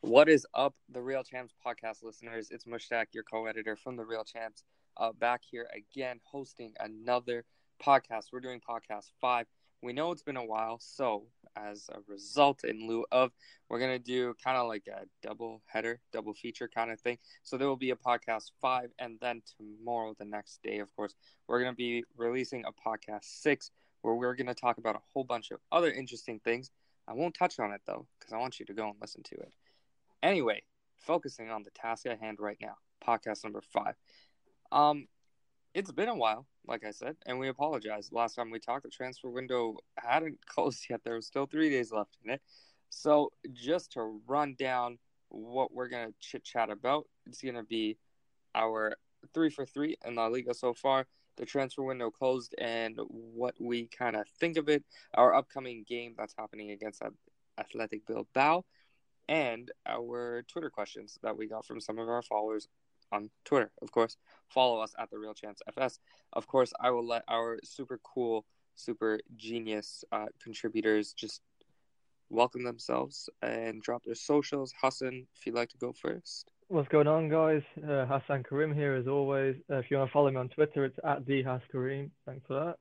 What is up, the Real Champs podcast listeners? It's Mushtaq, your co-editor from the Real Champs, back here again, hosting another podcast. We're doing podcast 5. We know it's been a while, so as a result, in lieu of, we're going to do kind of like a double header, double feature kind of thing. So there will be a podcast 5, and then tomorrow, the next day, of course, we're going to be releasing a podcast 6, where we're going to talk about a whole bunch of other interesting things. I won't touch on it, though, because I want you to go and listen to it. Anyway, focusing on the task at hand right now, podcast number 5. It's been a while, like I said, and we apologize. Last time we talked, the transfer window hadn't closed yet. There was still 3 days left in it. So just to run down what we're going to chit-chat about, it's going to be our 3 for 3 in La Liga so far, the transfer window closed, and what we kind of think of it, our upcoming game that's happening against Athletic Bilbao, and our Twitter questions that we got from some of our followers on Twitter. Of course, follow us at the Real Champs FS. Of course, I will let our super cool, super genius contributors just welcome themselves and drop their socials. Hassan, if you'd like to go first. What's going on, guys? Hassan Karim here as always. If you want to follow me on Twitter, it's at @dhasskarim. Thanks for that.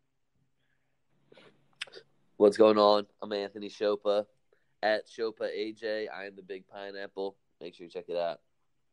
What's going on? I'm Anthony Chopa at Chopa AJ. I am the Big Pineapple. Make sure you check it out.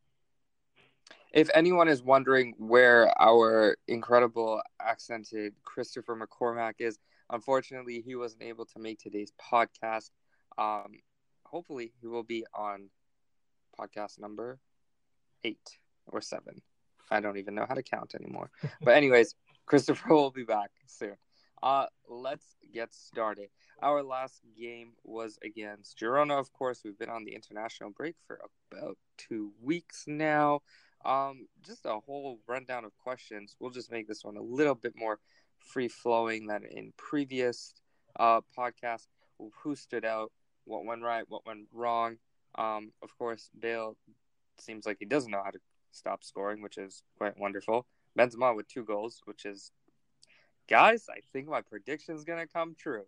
If anyone is wondering where our incredible accented Christopher McCormack is, unfortunately, he wasn't able to make today's podcast. Hopefully, he will be on podcast number 8 or 7. I don't even know how to count anymore. But anyways, Christopher will be back soon. Let's get started. Our last game was against Girona, of course. We've been on the international break for about 2 weeks now. Just a whole rundown of questions. We'll just make this one a little bit more free-flowing than in previous podcasts. Who stood out, what went right, what went wrong. Of course, Bale seems like he doesn't know how to stop scoring, which is quite wonderful. Benzema with 2 goals, which is, guys, I think my prediction is going to come true.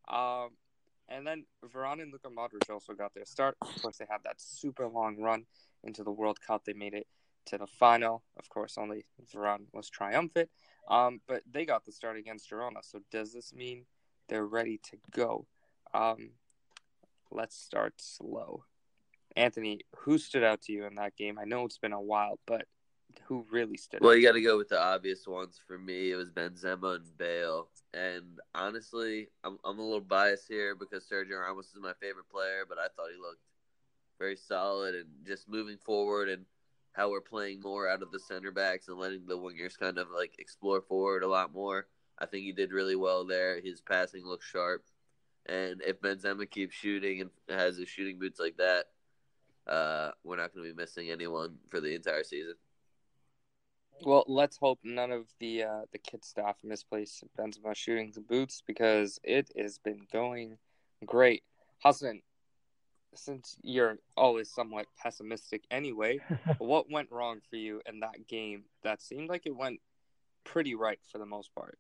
And then Varane and Luka Modric also got their start. Of course, they had that super long run into the World Cup. They made it to the final. Of course, only Varane was triumphant. But they got the start against Girona. So does this mean they're ready to go? Let's start slow. Anthony, who stood out to you in that game? I know it's been a while, but who really stood out? Well, you got to go with the obvious ones. For me, it was Benzema and Bale. And honestly, I'm a little biased here because Sergio Ramos is my favorite player, but I thought he looked very solid and just moving forward and how we're playing more out of the center backs and letting the wingers kind of like explore forward a lot more. I think he did really well there. His passing looks sharp. And if Benzema keeps shooting and has his shooting boots like that, we're not going to be missing anyone for the entire season. Well, let's hope none of the kit staff misplace Benzema shooting the boots because it has been going great. Hassan, since you're always somewhat pessimistic anyway, what went wrong for you in that game that seemed like it went pretty right for the most part?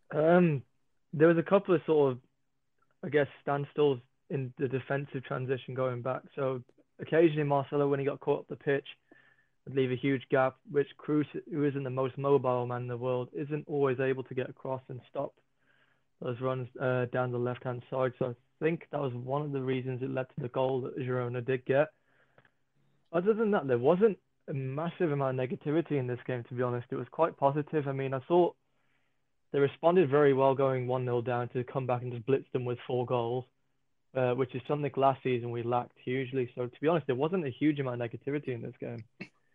There was a couple of sort of, I guess, standstills in the defensive transition going back. So occasionally Marcelo, when he got caught up the pitch, would leave a huge gap, which Kroos, who isn't the most mobile man in the world, isn't always able to get across and stop those runs down the left-hand side. So I think that was one of the reasons it led to the goal that Girona did get. Other than that, there wasn't a massive amount of negativity in this game, to be honest. It was quite positive. I mean, I thought they responded very well going 1-0 down to come back and just blitz them with 4 goals, which is something last season we lacked hugely. So to be honest, there wasn't a huge amount of negativity in this game.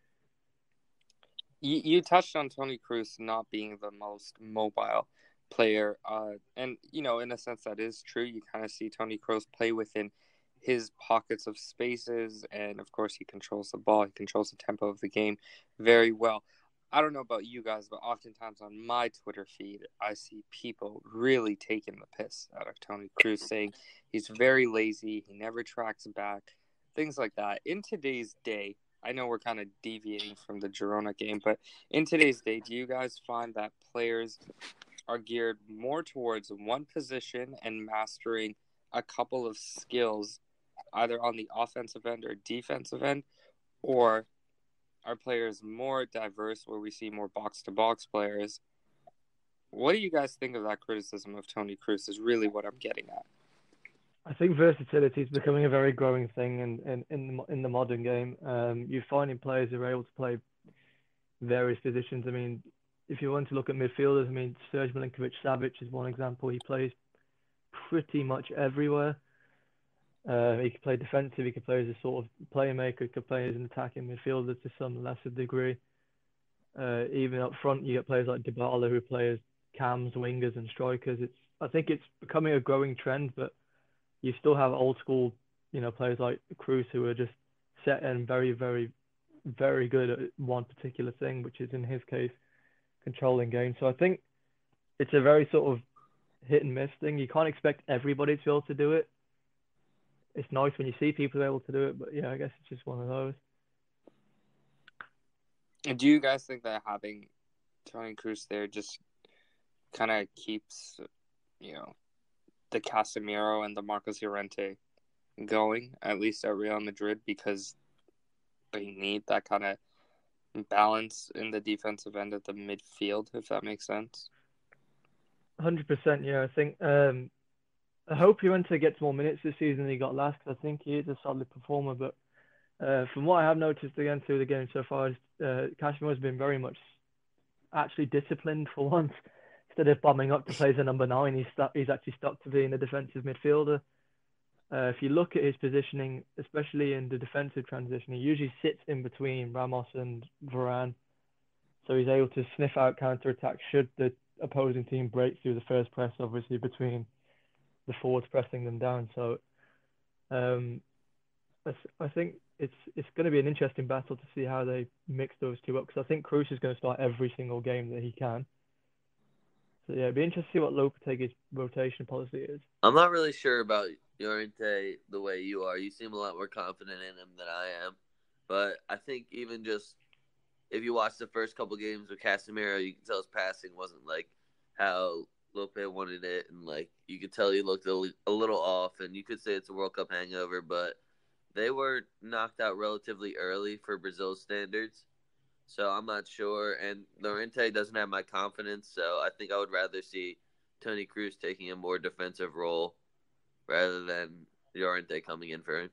You touched on Toni Kroos not being the most mobile player, and in a sense that is true. You kind of see Toni Kroos play within his pockets of spaces, and of course he controls the ball, he controls the tempo of the game very well. I don't know about you guys, but oftentimes on my Twitter feed, I see people really taking the piss out of Toni Kroos, saying he's very lazy, he never tracks back, things like that. In today's day, I know we're kind of deviating from the Girona game, but in today's day, do you guys find that players are geared more towards one position and mastering a couple of skills either on the offensive end or defensive end, or are players more diverse where we see more box-to-box players? What do you guys think of that criticism of Toni Kroos is really what I'm getting at. I think versatility is becoming a very growing thing in the modern game. You're finding players who are able to play various positions. I mean, if you want to look at midfielders, I mean, Serge Milinkovic-Savic is one example. He plays pretty much everywhere. He could play defensive. He could play as a sort of playmaker. He could play as an attacking midfielder to some lesser degree. Even up front, you get players like Dybala who play as cams, wingers, and strikers. I think it's becoming a growing trend, but you still have old school, players like Kroos who are just set and very, very, very good at one particular thing, which is in his case controlling games. So I think it's a very sort of hit and miss thing. You can't expect everybody to be able to do it. It's nice when you see people able to do it, but yeah, I guess it's just one of those. Do you guys think that having Toni Kroos there just kind of keeps, the Casemiro and the Marcos Llorente going, at least at Real Madrid, because they need that kind of balance in the defensive end of the midfield, if that makes sense? 100%, yeah. I think I hope Llorente gets more minutes this season than he got last, because I think he is a solid performer. But from what I have noticed again through the game so far, Casemiro has been very much actually disciplined for once. Instead of bombing up to play as a number 9, he's actually stuck to being a defensive midfielder. If you look at his positioning, especially in the defensive transition, he usually sits in between Ramos and Varane. So he's able to sniff out counter-attacks should the opposing team break through the first press, obviously, between the forwards pressing them down. So I think it's going to be an interesting battle to see how they mix those two up, because I think Kroos is going to start every single game that he can. So yeah, it'd be interesting to see what Lopetegui's rotation policy is. I'm not really sure about Llorente the way you are. You seem a lot more confident in him than I am. But I think even just if you watch the first couple games with Casemiro, you can tell his passing wasn't like how Lope wanted it. And like you could tell he looked a little off. And you could say it's a World Cup hangover, but they were knocked out relatively early for Brazil's standards. So I'm not sure. And Llorente doesn't have my confidence. So I think I would rather see Toni Kroos taking a more defensive role rather than Llorente coming in for him.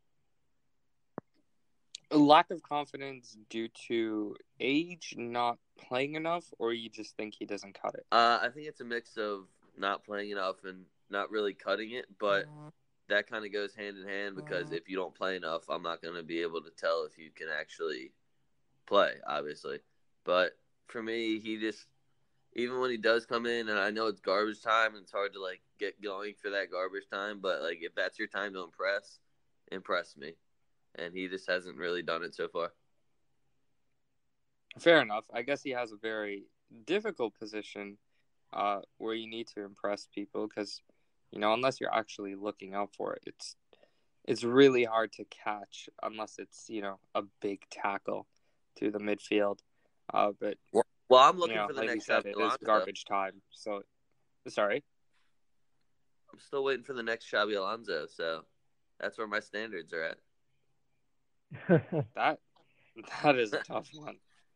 A lack of confidence due to age, not playing enough, or you just think he doesn't cut it? I think it's a mix of not playing enough and not really cutting it, but that kind of goes hand in hand, because if you don't play enough, I'm not going to be able to tell if you can actually play, obviously. But for me, he just, even when he does come in, and I know it's garbage time and it's hard to like get going for that garbage time, but like if that's your time to impress me. And he just hasn't really done it so far. Fair enough. I guess he has a very difficult position where you need to impress people, because, unless you're actually looking out for it, it's really hard to catch unless it's, a big tackle through the midfield. But well, I'm looking for the like next Xabi Alonso. It is garbage time. So, sorry? I'm still waiting for the next Xabi Alonso, so that's where my standards are at. That is a tough one.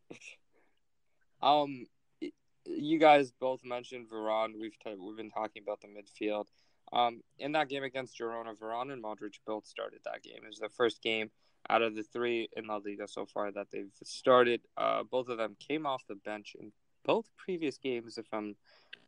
You guys both mentioned Varane. We've been talking about the midfield. In that game against Girona, Varane and Modric both started that game. It was the first game out of the 3 in La Liga so far that they've started. Both of them came off the bench in both previous games, if I'm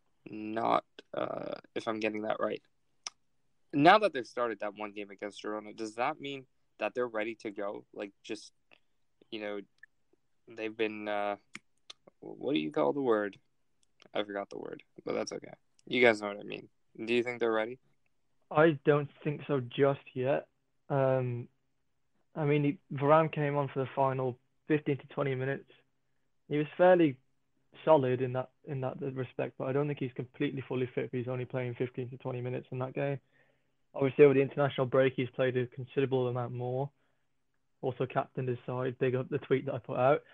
getting that right. Now that they've started that one game against Girona, does that mean that they're ready to go? Like, just, they've been, what do you call the word? I forgot the word, but that's okay. You guys know what I mean. Do you think they're ready? I don't think so just yet. Varane came on for the final 15 to 20 minutes. He was fairly solid in that respect, but I don't think he's completely fully fit. He's only playing 15 to 20 minutes in that game. Obviously, over the international break, he's played a considerable amount more. Also captained his side. Big up the tweet that I put out.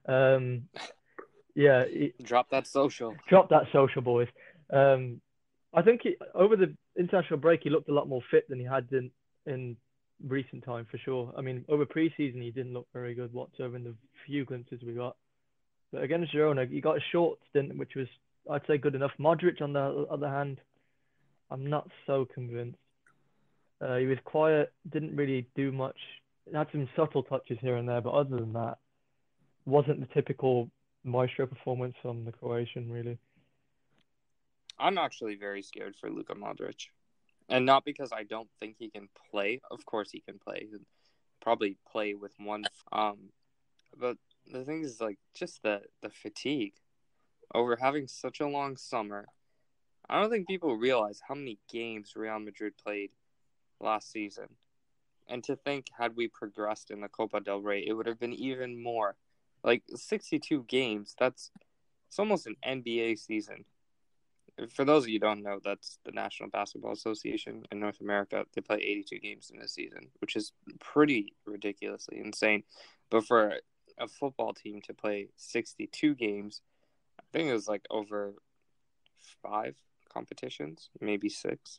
Drop that social. Drop that social, boys. I think over the international break, he looked a lot more fit than he had in recent time for sure. I mean, over preseason he didn't look very good whatsoever in the few glimpses we got. But against Girona, he got a short stint, which was, I'd say, good enough. Modric, on the other hand, I'm not so convinced. He was quiet, didn't really do much. Had some subtle touches here and there, but other than that, wasn't the typical maestro performance from the Croatian, really. I'm actually very scared for Luka Modric. And not because I don't think he can play. Of course he can play. He'll probably play with one. But the thing is, like, just the fatigue over having such a long summer. I don't think people realize how many games Real Madrid played last season. And to think, had we progressed in the Copa del Rey, it would have been even more. Like, 62 games, it's almost an NBA season. For those of you who don't know, that's the National Basketball Association in North America. They play 82 games in a season, which is pretty ridiculously insane. But for a football team to play 62 games, I think it was like over 5 competitions, maybe 6.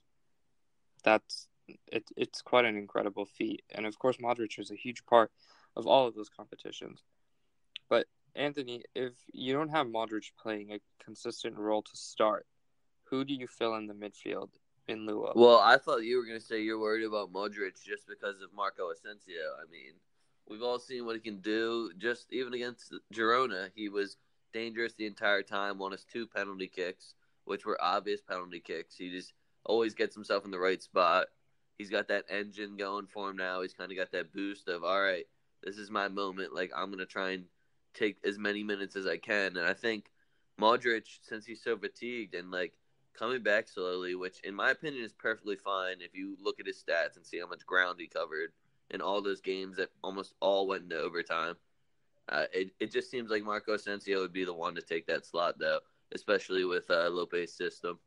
It's quite an incredible feat. And of course, Modric was a huge part of all of those competitions. But Anthony, if you don't have Modric playing a consistent role to start, who do you fill in the midfield in lieu of? Well, I thought you were going to say you're worried about Modric just because of Marco Asensio. I mean, we've all seen what he can do. Just even against Girona, he was dangerous the entire time, won us 2 penalty kicks, which were obvious penalty kicks. He just always gets himself in the right spot. He's got that engine going for him now. He's kind of got that boost of, all right, this is my moment. Like, I'm going to try and take as many minutes as I can. And I think Modric, since he's so fatigued and, like, coming back slowly, which in my opinion is perfectly fine if you look at his stats and see how much ground he covered in all those games that almost all went into overtime. It just seems like Marco Asensio would be the one to take that slot, though, especially with Lopez's system.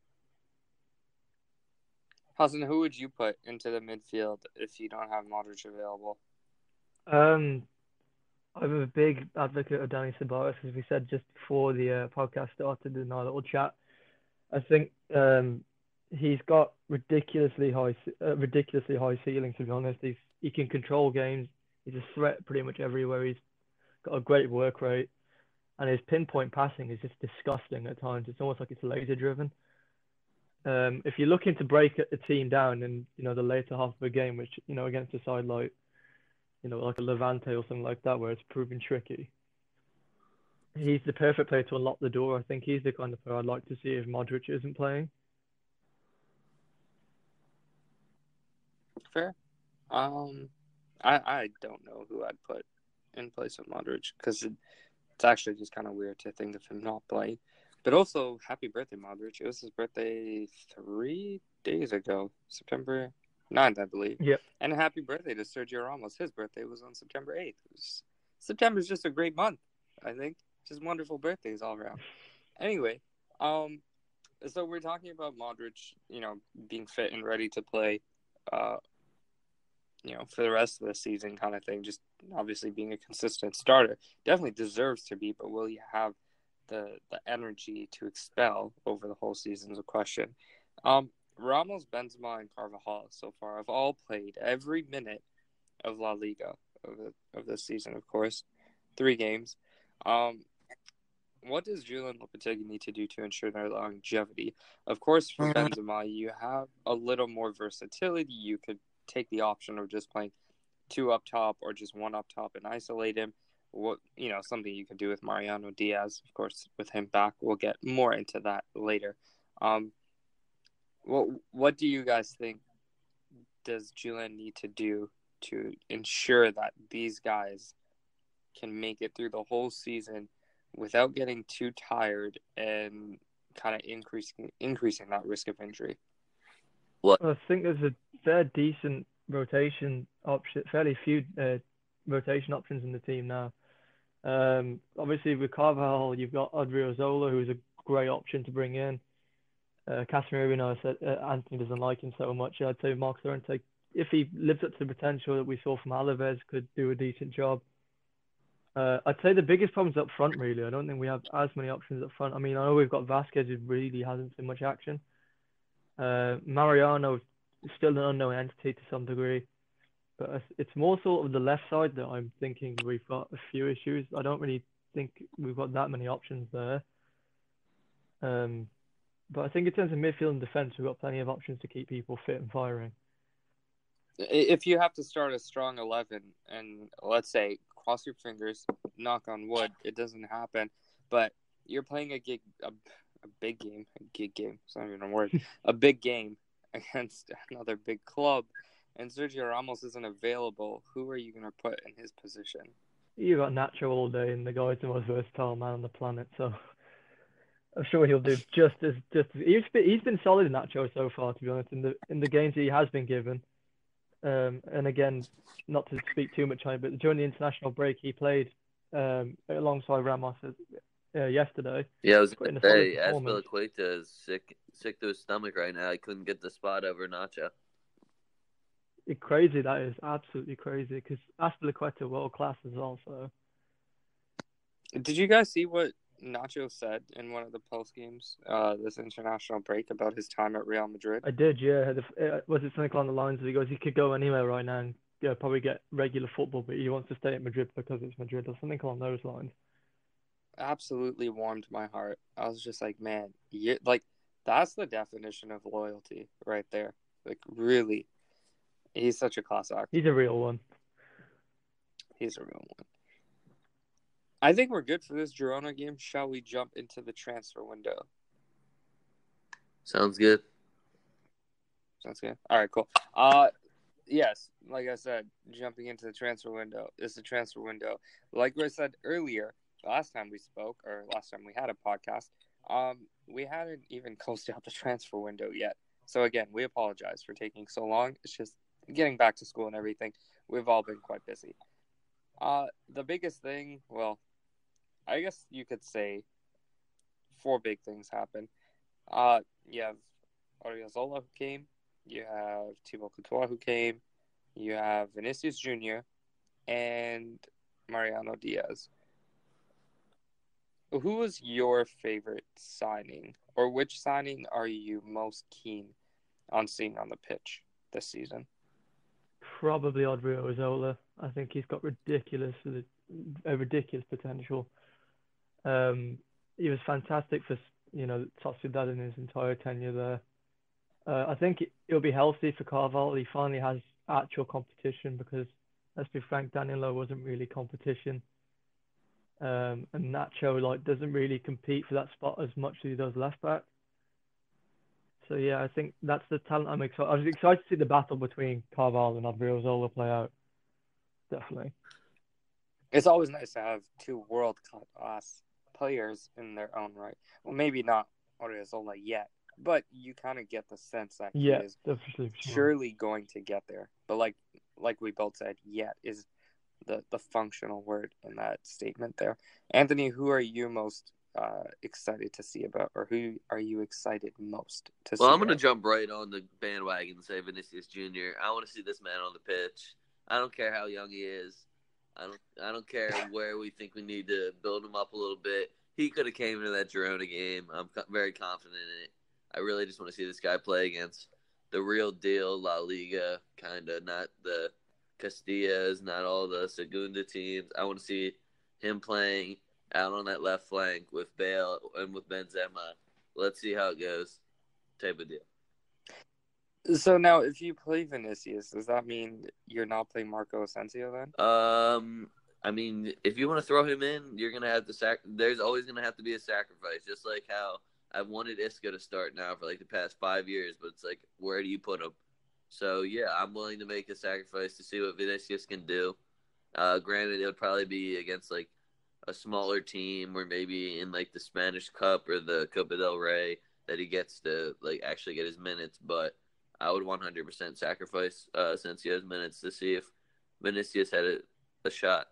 Hassan, who would you put into the midfield if you don't have Modric available? I'm a big advocate of Dani Ceballos, as we said just before the podcast started in our little chat. I think he's got ridiculously high ceiling. To be honest, he can control games. He's a threat pretty much everywhere. He's got a great work rate, and his pinpoint passing is just disgusting at times. It's almost like it's laser driven. If you're looking to break a team down in the later half of a game, which against a side like like a Levante or something like that, where it's proven tricky, he's the perfect player to unlock the door. I think he's the kind of player I'd like to see if Modric isn't playing. Fair. I don't know who I'd put in place of Modric because it's actually just kind of weird to think of him not playing. But also, happy birthday, Modric. It was his birthday 3 days ago, September 9th, I believe. Yep. And a happy birthday to Sergio Ramos. His birthday was on September 8th. September's just a great month, I think. Just wonderful birthdays all around. Anyway, so we're talking about Modric, being fit and ready to play, for the rest of the season kind of thing. Just obviously being a consistent starter. Definitely deserves to be, but will he have the energy to expel over the whole season is a question. Ramos, Benzema, and Carvajal so far have all played every minute of La Liga of this season, of course. 3 games. What does Julian Lopetegui need to do to ensure their longevity? Of course, for Benzema, you have a little more versatility. You could take the option of just playing 2 up top or just 1 up top and isolate him. Something you can do with Mariano Diaz, of course, with him back. We'll get more into that later. What do you guys think does Julian need to do to ensure that these guys can make it through the whole season without getting too tired and kind of increasing that risk of injury? I think there's a fairly decent rotation option, fairly few rotation options in the team now. Obviously with Carvajal, you've got Odriozola, who's a great option to bring in. Casemiro, said Anthony doesn't like him so much. I'd say Mark Llorente, if he lives up to the potential that we saw from Alaves, could do a decent job. I'd say the biggest problem's up front, really. I don't think we have as many options up front. I mean, I know we've got Vasquez, who really hasn't seen much action. Mariano is still an unknown entity to some degree. But it's more sort of the left side that I'm thinking we've got a few issues. I don't really think we've got that many options there. But I think in terms of midfield and defence, we've got plenty of options to keep people fit and firing. If you have to start a strong 11, and let's say, cross your fingers, knock on wood, it doesn't happen, but you're playing a big game, it's not even a word, a big game against another big club, and Sergio Ramos isn't available, who are you going to put in his position? You got Nacho all day, and the guy's the most versatile man on the planet, so I'm sure he'll do just as he's been solid in Nacho so far, to be honest, in the games he has been given. And again, not to speak too much on it, but during the international break, he played alongside Ramos yesterday. Yeah, I was going to say, Azpilicueta is sick to his stomach right now. He couldn't get the spot over Nacho. It's crazy, that is. Absolutely crazy, because Azpilicueta world class as well. So. Did you guys see what Nacho said in one of the post games this international break about his time at Real Madrid? I did, yeah. Was it something along the lines of he goes, he could go anywhere right now and probably get regular football, but he wants to stay at Madrid because it's Madrid, or something along those lines. Absolutely warmed my heart. I was just like, man, that's the definition of loyalty right there. Like, really, he's such a class act. He's a real one. I think we're good for this Girona game. Shall we jump into the transfer window? Sounds good. All right, cool. Yes, like I said, jumping into the transfer window. It's the transfer window. Like I said earlier, last time we spoke, or last time we had a podcast, we hadn't even closed out the transfer window yet. So again, we apologize for taking so long. It's just getting back to school and everything. We've all been quite busy. The biggest thing, well, I guess you could say 4 big things happened. You have Odriozola who came. You have Thibaut Courtois who came. You have Vinicius Jr. and Mariano Diaz. Who was your favorite signing, or which signing are you most keen on seeing on the pitch this season? Probably Odriozola. I think he's got ridiculous potential. He was fantastic for Sociedad in his entire tenure there. I think it'll be healthy for Carvalho. He finally has actual competition because, let's be frank, Danilo wasn't really competition. And Nacho doesn't really compete for that spot as much as he does left back. So yeah, I think that's the talent I'm excited. I was excited to see the battle between Carvalho and Odriozola play out. Definitely. It's always nice to have 2 world-class players in their own right. Well, maybe not Odriozola yet, but you kind of get the sense that he is surely going to get there. But like we both said, yet is the functional word in that statement there. Anthony, who are you most excited to see about, or who are you excited most to see? Well, I'm going to jump right on the bandwagon and say Vinicius Jr. I want to see this man on the pitch. I don't care how young he is. I don't care where we think we need to build him up a little bit. He could have came into that Girona game. I'm very confident in it. I really just want to see this guy play against the real deal La Liga, kind of, not the Castillas, not all the Segunda teams. I want to see him playing out on that left flank with Bale and with Benzema. Let's see how it goes, type of deal. So now, if you play Vinicius, does that mean you're not playing Marco Asensio then? I mean, if you want to throw him in, you're gonna have to there's always gonna have to be a sacrifice, just like how I've wanted Isco to start now for the past 5 years, but it's like, where do you put him? So yeah, I'm willing to make a sacrifice to see what Vinicius can do. Granted, it would probably be against a smaller team, or maybe in the Spanish Cup or the Copa del Rey that he gets to actually get his minutes, but I would 100% sacrifice Asensio's minutes to see if Vinicius had a shot.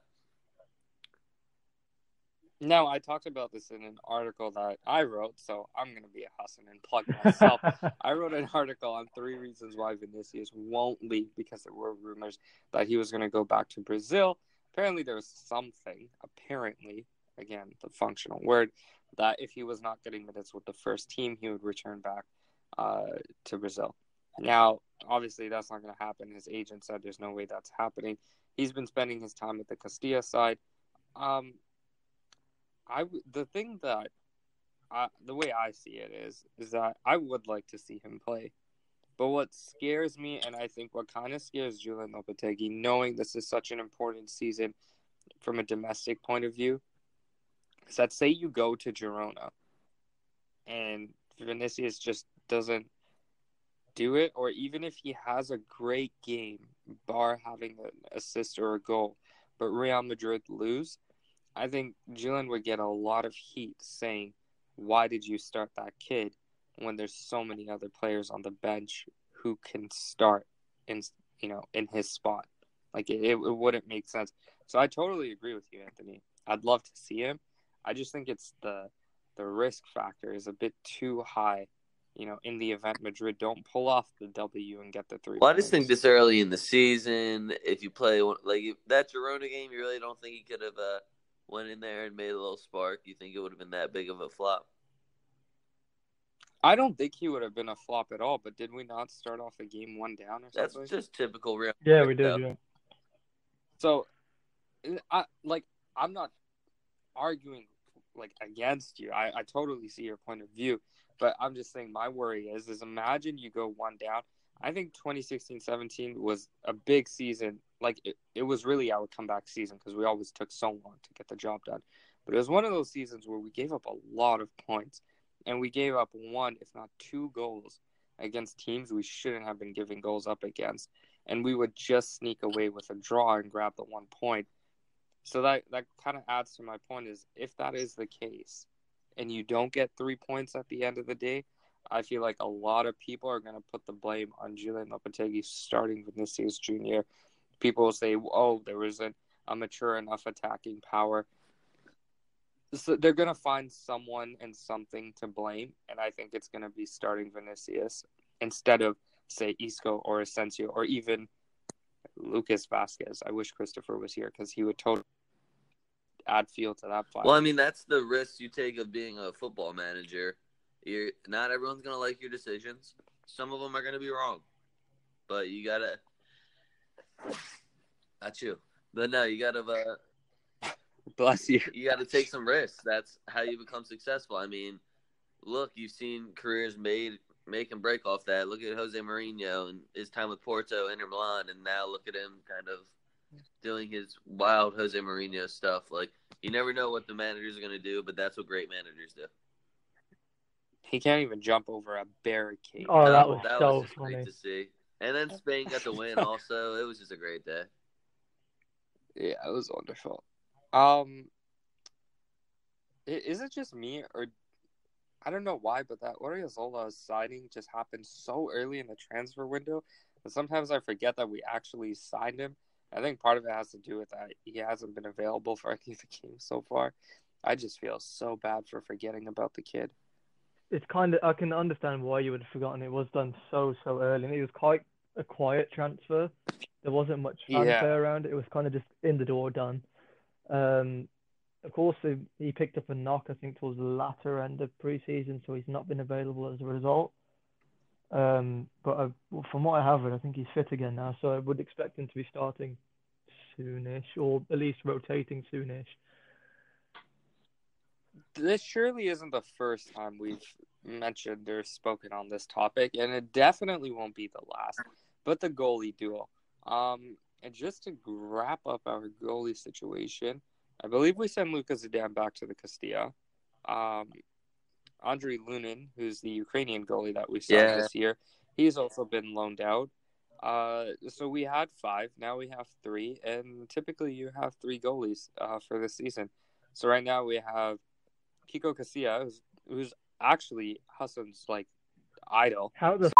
Now, I talked about this in an article that I wrote, so I'm going to be a Hassan and plug myself. I wrote an article on 3 reasons why Vinicius won't leave, because there were rumors that he was going to go back to Brazil. Apparently, there was something, again, the functional word, that if he was not getting minutes with the first team, he would return back to Brazil. Now, obviously, that's not going to happen. His agent said there's no way that's happening. He's been spending his time at the Castilla side. Um, the thing that the way I see it is that I would like to see him play. But what scares me, and I think what kind of scares Julian Lopetegui, knowing this is such an important season from a domestic point of view, is that say you go to Girona and Vinicius just doesn't do it, or even if he has a great game, bar having an assist or a goal, but Real Madrid lose, I think Julian would get a lot of heat saying, why did you start that kid when there's so many other players on the bench who can start in his spot? Like it wouldn't make sense. So I totally agree with you, Anthony. I'd love to see him. I just think it's the risk factor is a bit too high, in the event Madrid don't pull off the W and get the 3 Well, I points. just think this early in the season, if you play that Girona game, you really don't think he could have went in there and made a little spark? You think it would have been that big of a flop? I don't think he would have been a flop at all, but did we not start off the game 1 down or something? That's just typical Real Yeah, Madrid, we did. though. Yeah. So, I'm not arguing against you. I totally see your point of view, but I'm just saying my worry is imagine you go 1 down. I think 2016-17 was a big season. It was really our comeback season because we always took so long to get the job done. But it was one of those seasons where we gave up a lot of points, and we gave up 1, if not 2 goals against teams we shouldn't have been giving goals up against. And we would just sneak away with a draw and grab the 1 point. So that kind of adds to my point is if that is the case and you don't get 3 points at the end of the day, I feel like a lot of people are going to put the blame on Julian Lopetegui starting Vinicius Jr. People will say, oh, there wasn't a mature enough attacking power. So they're going to find someone and something to blame, and I think it's going to be starting Vinicius instead of, say, Isco or Asensio or even Lucas Vasquez. I wish Christopher was here because he would totally add feel to that fire. Well, I mean, that's the risk you take of being a football manager. Not everyone's going to like your decisions. Some of them are going to be wrong. But you got to – not you. But no, you got to bless you. You got to take some risks. That's how you become successful. I mean, look, you've seen careers make and break off that. Look at Jose Mourinho and his time with Porto, Inter Milan, and now look at him kind of doing his wild Jose Mourinho stuff. You never know what the manager's going to do, but that's what great managers do. He can't even jump over a barricade. Oh, that was just funny. Great to see. And then Spain got the win also. It was just a great day. Yeah, it was wonderful. Is it just me, or I don't know why, but that Oriozola signing just happened so early in the transfer window that sometimes I forget that we actually signed him. I think part of it has to do with that he hasn't been available for any of the games so far. I just feel so bad for forgetting about the kid. It's I can understand why you would have forgotten. It was done so early, and it was quite a quiet transfer. There wasn't much fanfare around it. It was kind of just in the door done. Of course, he picked up a knock, I think, towards the latter end of pre-season, so he's not been available as a result. But from what I have read, I think he's fit again now, so I would expect him to be starting soonish, or at least rotating soonish. This surely isn't the first time we've mentioned or spoken on this topic, and it definitely won't be the last. But the goalie duel. And just to wrap up our goalie situation, I believe we sent Lucas Zidane back to the Castilla. Andriy Lunin, who's the Ukrainian goalie that we signed this year, he's also been loaned out. So we had 5, now we have 3, and typically you have 3 goalies for this season. So right now we have Kiko Casilla, who's actually Hassan's idol. How the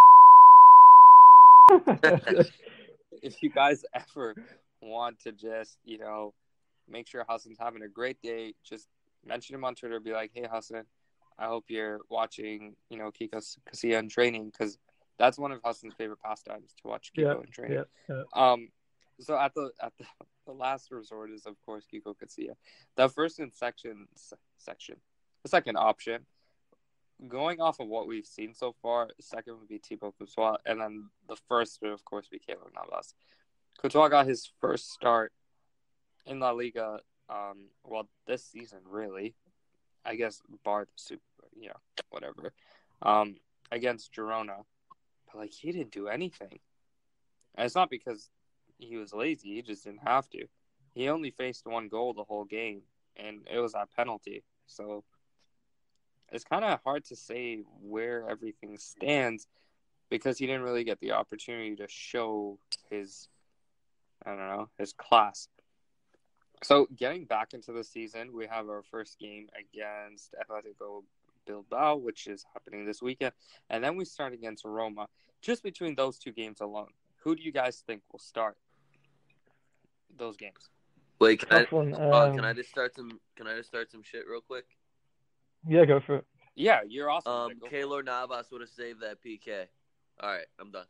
if you guys ever want to just, make sure Hassan's having a great day, just mention him on Twitter, be like, hey, Hassan, I hope you're watching, Kiko Casilla in training, because that's one of Hassan's favorite pastimes, to watch Kiko in training. Yeah. So at the last resort is, of course, Kiko Casilla. The first and second option going off of what we've seen so far, second would be Thibaut Courtois, and then the first would, of course, be Keylor Navas. Courtois got his first start in La Liga, this season, really. I guess, bar the Super, whatever, against Girona. But, like, he didn't do anything. And it's not because he was lazy. He just didn't have to. He only faced one goal the whole game, and it was that penalty. So it's kind of hard to say where everything stands because he didn't really get the opportunity to show his class. So getting back into the season, we have our first game against Atletico Bilbao, which is happening this weekend. And then we start against Roma. Just between those two games alone, who do you guys think will start those games? Wait, can Tough I just start some shit real quick? Yeah, go for it. Yeah, you're awesome. Keylor Navas would have saved that PK. All right, I'm done.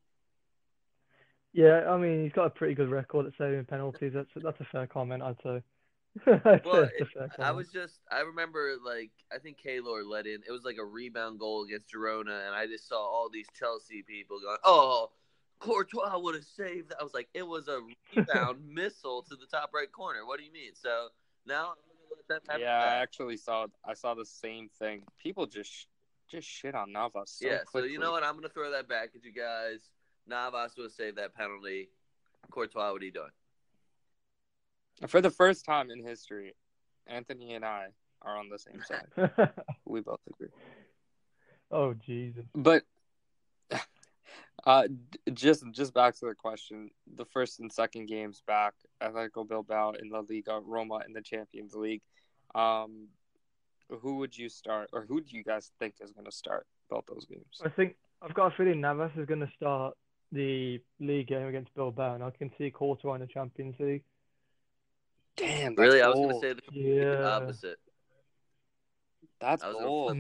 Yeah, I mean, he's got a pretty good record at saving penalties. That's a fair comment, I'd say. Well, I remember, like, I think Keylor let in. It was like a rebound goal against Girona, and I just saw all these Chelsea people going, "Oh, Courtois would have saved that." I was like, it was a rebound missile to the top right corner. What do you mean? So now I'm gonna let that happen. Yeah, I saw the same thing. People just shit on Navas. So quickly. So you know what? I'm gonna throw that back at you guys. Navas would have saved that penalty. Courtois, what are you doing? For the first time in history, Anthony and I are on the same side. We both agree. Oh, Jesus. But just back to the question, the first and second games back, Atletico Bilbao in La Liga, Roma in the Champions League. Who would you start, or who do you guys think is going to start both those games? I think I've got a feeling Navas is going to start the league game against Bilbao, and I can see Courtois in the Champions League. Damn, that's really? Bold. I was going to say the opposite. That's bold.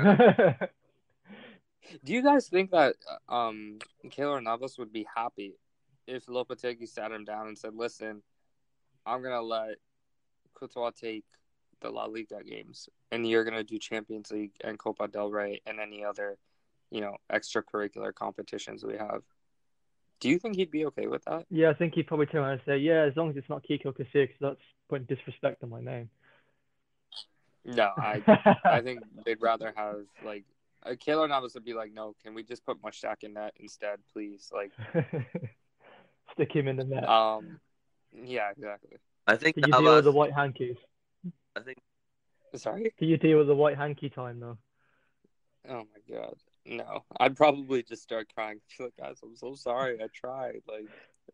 Do you guys think that Keylor Navas would be happy if Lopetegui sat him down and said, "Listen, I'm going to let Courtois take the La Liga games, and you're going to do Champions League and Copa del Rey and any other, extracurricular competitions we have"? Do you think he'd be okay with that? Yeah, I think he'd probably turn around and say, "Yeah, as long as it's not Kiko Casilla, because that's putting disrespect on my name." No, I think they'd rather have, like, Keylor Navas would be like, "No, can we just put Mushtaq in net instead, please?" Like, stick him in the net. Yeah, exactly. I think Can you deal with the white hankies? Sorry? Can you deal with the white hanky time, though? Oh, my God. No. I'd probably just start crying. Like, guys, I'm so sorry. I tried. Like,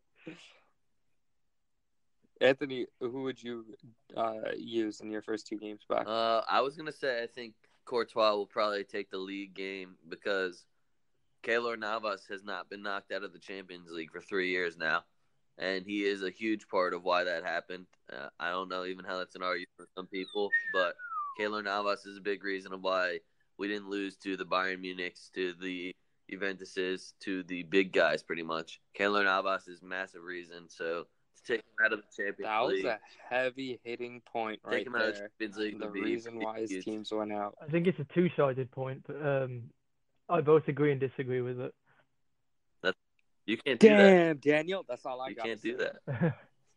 Anthony, who would you use in your first two games back? I was going to say I think Courtois will probably take the league game because Keylor Navas has not been knocked out of the Champions League for 3 years now, and he is a huge part of why that happened. I don't know even how that's an argument for some people, but Keylor Navas is a big reason of why we didn't lose to the Bayern Munichs, to the Juventuses, to the big guys pretty much. Keylor Navas is a massive reason, so to take him out of the Champions League. That was a heavy hitting point right there. Out of the Champions League the reason why his teams went out. I think it's a two-sided point, but I both agree and disagree with it. You can't do that. Damn, Daniel, that's all I got. You can't do that.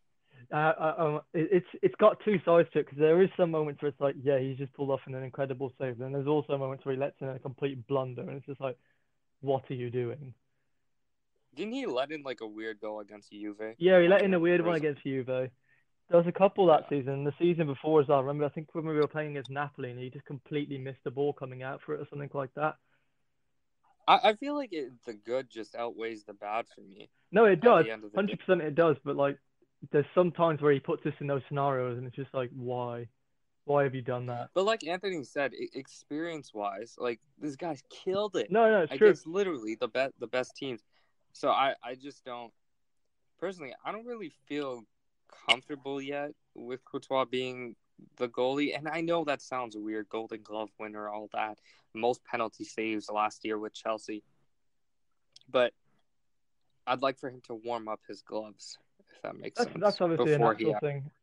It's got two sides to it because there is some moments where it's like, yeah, he's just pulled off an incredible save. Then there's also moments where he lets in a complete blunder, and it's just like, what are you doing? Didn't he let in like a weird goal against Juve? Yeah, he let in a weird one against Juve. There was a couple that season. The season before as well. I remember, I think when we were playing against Napoli, and he just completely missed the ball coming out for it or something like that. I feel like the good just outweighs the bad for me. No, it does. 100% it does. But like, there's some times where he puts us in those scenarios, and it's just like, why? Why have you done that? But like Anthony said, experience-wise, like, this guy's killed it. No, it's true. It's literally the best teams. So I just don't – personally, I don't really feel comfortable yet with Courtois being the goalie. And I know that sounds weird, Golden Glove winner, all that. Most penalty saves last year with Chelsea. But I'd like for him to warm up his gloves, if that makes sense. That's obviously a natural thing.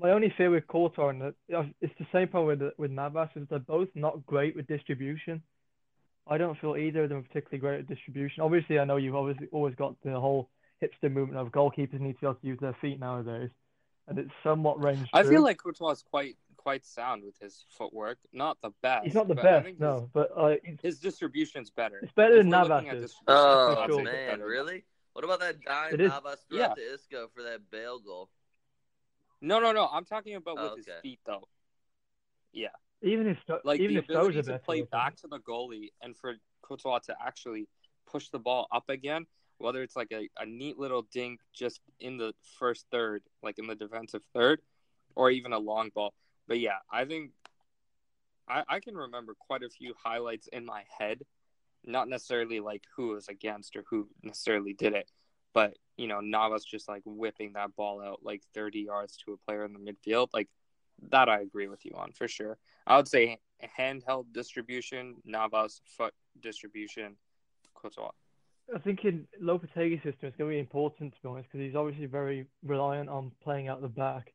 My only fear with Courtois, and it's the same problem with Navas, is they're both not great with distribution. I don't feel either of them are particularly great at distribution. Obviously, I know you've obviously always got the whole hipster movement of goalkeepers need to be able to use their feet nowadays, and it's somewhat range I feel true. like Courtois is quite sound with his footwork. Not the best. He's not the but I best, think no, but his distribution's better. it's better If than we're looking at Navas's. distribution, Oh I'd sure. say man, better. really? What about that dime It is. Navas threw Yeah. out to Isco for that Bale goal? No. I'm talking about with his okay. feet though. Yeah, Even if like even the if those ability are to better, play I think. back to the goalie and for Courtois to actually push the ball up again, whether it's like a neat little dink just in the first third, like in the defensive third, or even a long ball. But yeah, I think I can remember quite a few highlights in my head, not necessarily like who it was against or who necessarily did it, but Navas just like whipping that ball out like 30 yards to a player in the midfield, like that I agree with you on for sure. I would say handheld distribution, Navas, foot distribution, Courtois. I think in Lopetegui's system, it's going to be important, to be honest, because he's obviously very reliant on playing out the back.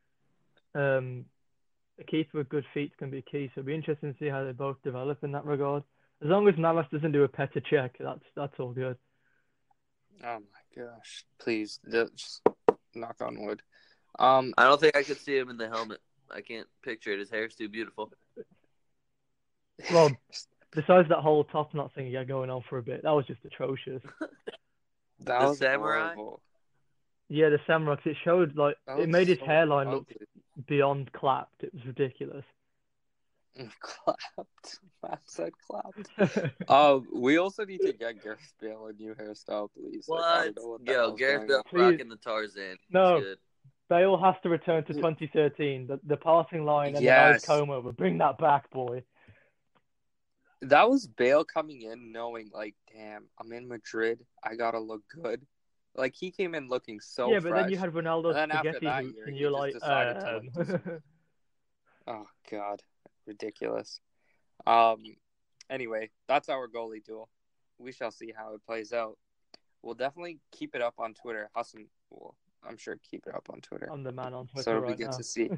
A keeper with good feet can be key, so it'll be interesting to see how they both develop in that regard. As long as Navas doesn't do a Petr Cech, that's all good. Oh my gosh! Please, just knock on wood. I don't think I could see him in the helmet. I can't picture it. His hair's too beautiful. Well, besides that whole top knot thing he had going on for a bit, that was just atrocious. that The was samurai? horrible. Yeah, the samurai, 'cause it showed like That it was made his so hairline look ugly. beyond clapped. It was ridiculous. Clapped. Matt said clapped. We also need to get Gareth Bale a new hairstyle, please. Like, I What? don't know what the Yo, hell's Gareth going on. Bale rocking the Tarzan. No. It's good. Bale has to return to 2013. The passing line and the Yes. nice comb over. Bring that back, boy. That was Bale coming in knowing, like, damn, I'm in Madrid. I gotta look good. Like, he came in looking so Yeah, but fresh. then you had Ronaldo's And then after spaghetti that hoops, year, and he you're just like, decided to look decent. Oh, God. Ridiculous. Anyway, that's our goalie duel. We shall see how it plays out. We'll definitely keep it up on Twitter. Hassan will, I'm sure, keep it up on Twitter. I'm the man on Twitter So we right get now. to see.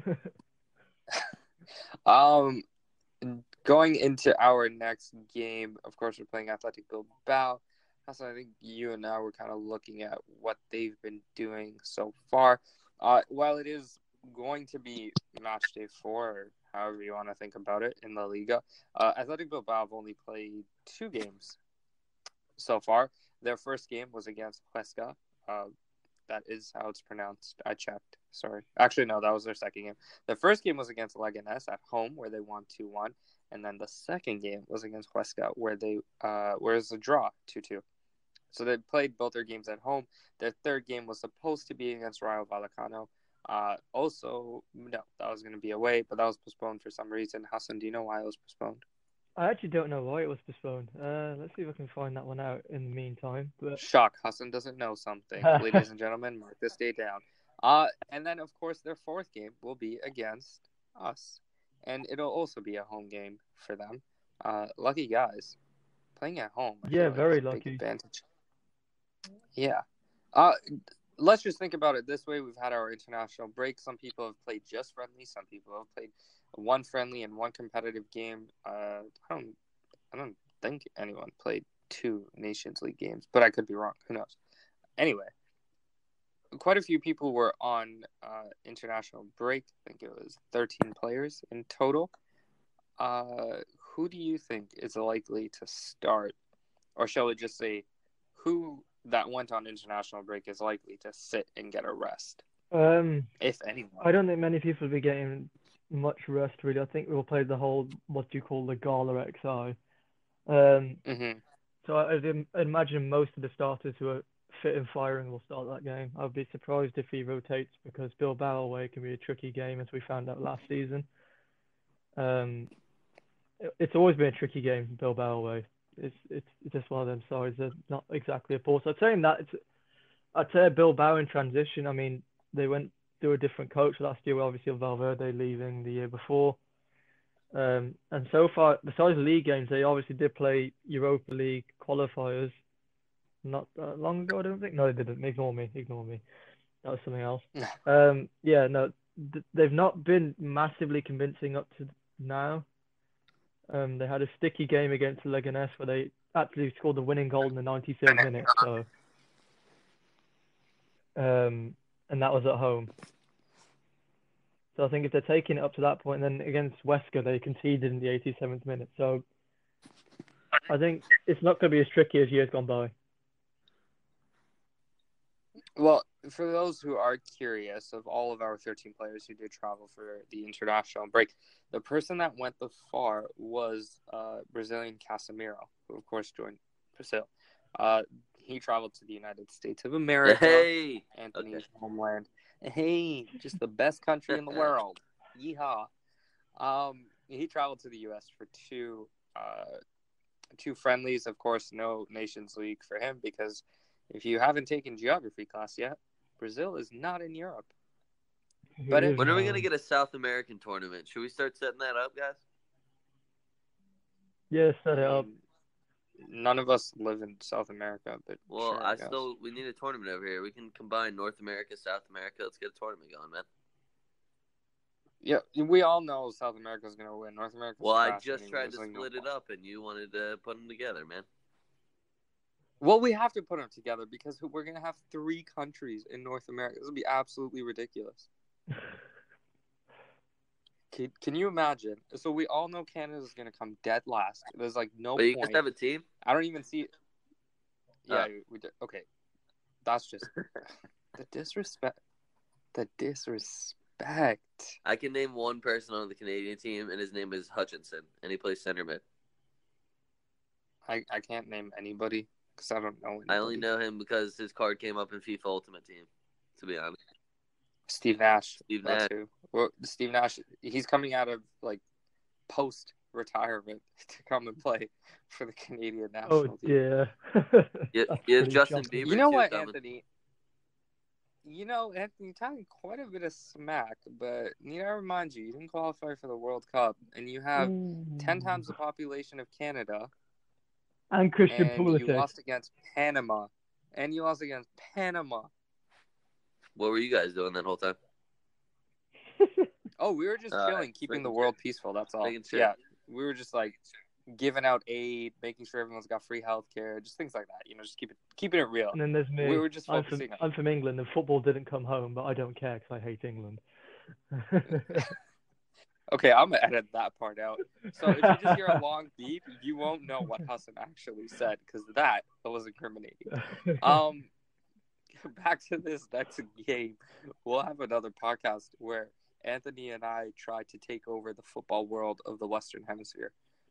Going into our next game, of course, we're playing Athletic Bilbao. Hassan, I think you and I were kind of looking at what they've been doing so far. While it is going to be match day 4, or however you want to think about it, in La Liga, Athletic Bilbao have only played 2 games so far. Their first game was against Huesca. That is how it's pronounced. I checked. Sorry. Actually, no, that was their second game. The first game was against Leganés at home, where they won 2-1. And then the second game was against Huesca, where it was a draw, 2-2. So they played both their games at home. Their third game was supposed to be against Rayo Vallecano. Also, no, that was going to be away, but that was postponed for some reason. Hassan, do you know why it was postponed? I actually don't know why it was postponed. Let's see if I can find that one out in the meantime. But Shock, Hassan doesn't know something. Ladies and gentlemen, mark this day down. And then, of course, their fourth game will be against us. And it'll also be a home game for them. Lucky guys. Playing at home. Yeah, very is a big lucky. advantage. Yeah. Let's just think about it this way. We've had our international break. Some people have played just friendly. Some people have played one friendly and one competitive game. I don't think anyone played 2 Nations League games, but I could be wrong. Who knows? Anyway, quite a few people were on international break. I think it was 13 players in total. Who do you think is likely to start? Or shall we just say who that went on international break is likely to sit and get a rest? If anyone. I don't think many people will be getting much rest, really. I think we'll play the whole, what do you call, the Gala XI. So I'd imagine most of the starters who are fit and firing will start that game. I'd be surprised if he rotates, because Bilbao away can be a tricky game, as we found out last season. It's always been a tricky game, Bilbao away. It's just one of them sides. They're not exactly a force. I'd say Bilbao in transition. I mean, they went through a different coach last year, with obviously Valverde leaving the year before. And so far, besides league games, they obviously did play Europa League qualifiers not that long ago, I don't think. No, they didn't. Ignore me. That was something else. Yeah, no, they've not been massively convincing up to now. They had a sticky game against Leganes where they actually scored the winning goal in the 93rd minute. So, and that was at home. So I think if they're taking it up to that point, then against Wesker they conceded in the 87th minute. So I think it's not going to be as tricky as years gone by. Well, for those who are curious, of all of our 13 players who did travel for the international break, the person that went the far was Brazilian Casemiro, who of course joined Brazil. He traveled to the United States of America, Hey, Anthony's homeland. Hey, just the best country in the world. Yeehaw. He traveled to the U.S. for two friendlies. Of course, no Nations League for him because if you haven't taken geography class yet, Brazil is not in Europe. But when are we going to get a South American tournament? Should we start setting that up, guys? Yeah, set it up. None of us live in South America, but well, sure, we need a tournament over here. We can combine North America, South America. Let's get a tournament going, man. Yeah, we all know South America's going to win. North America. Well, I just tried to split it up, and you wanted to put them together, man. Well, we have to put them together because we're going to have 3 countries in North America. This would be absolutely ridiculous. Can you imagine? So we all know Canada's going to come dead last. There's like no point. You guys have a team? I don't even see it. Yeah, we do. Okay. That's just the disrespect. The disrespect. I can name one person on the Canadian team, and his name is Hutchinson, and he plays center mid. I can't name anybody because I don't know anybody. I only know him because his card came up in FIFA Ultimate Team, to be honest. Steve Nash. Steve Nash. Well, Steve Nash, he's coming out of like post-retirement to come and play for the Canadian national team. Yeah, Justin Bieber. You know what, Anthony? Anthony, talking quite a bit of smack, but I remind you, you didn't qualify for the World Cup, and you have 10 times the population of Canada. And Christian Pulisic. You lost against Panama. What were you guys doing that whole time? Oh, we were just chilling, keeping the world peaceful. That's all. Sure. Yeah, we were just like giving out aid, making sure everyone's got free healthcare, just things like that. Just keeping it real. And then there's me. We were just focusing. I'm from England, and football didn't come home, but I don't care because I hate England. Okay, I'm gonna edit that part out. So if you just hear a long beep, you won't know what Hassan actually said because that was incriminating. Back to this next game, we'll have another podcast where Anthony and I try to take over the football world of the Western Hemisphere.